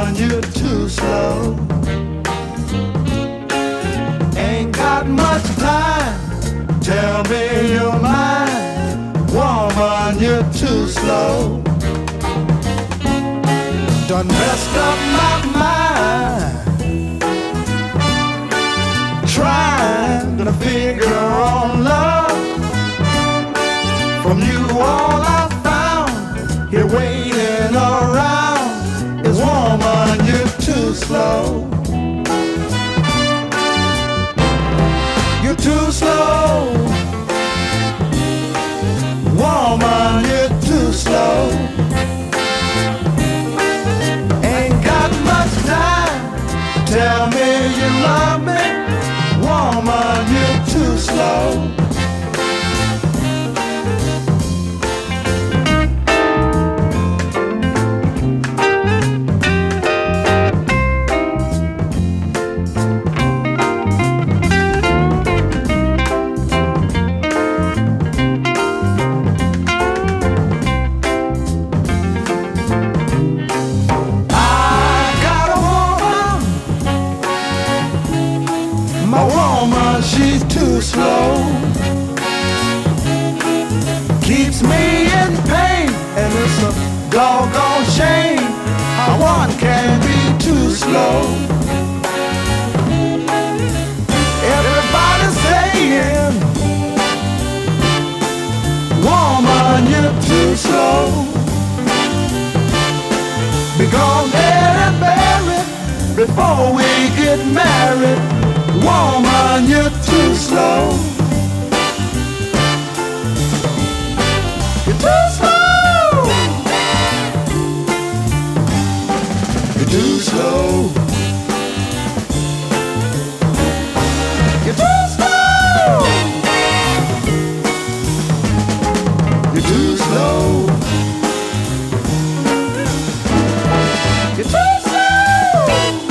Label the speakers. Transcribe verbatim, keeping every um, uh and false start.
Speaker 1: Woman, you're too slow. Ain't got much time. Tell me your mind. Woman, you're too slow. Done messed up my mind, trying to figure on love. From you all I found, here waiting around, is woman, you're too slow. You're too slow. Woman, you're too slow. Ain't got much time. Tell me you love me. Woman, you're too slow. My woman, she's too slow. Keeps me in pain, and it's a doggone shame how one can be too slow. Everybody's saying, woman, you're too slow. Be gone dead and buried before we get married. Woman, you're too slow. You're too slow. You're too slow. You're too slow. You're too slow. You're too slow.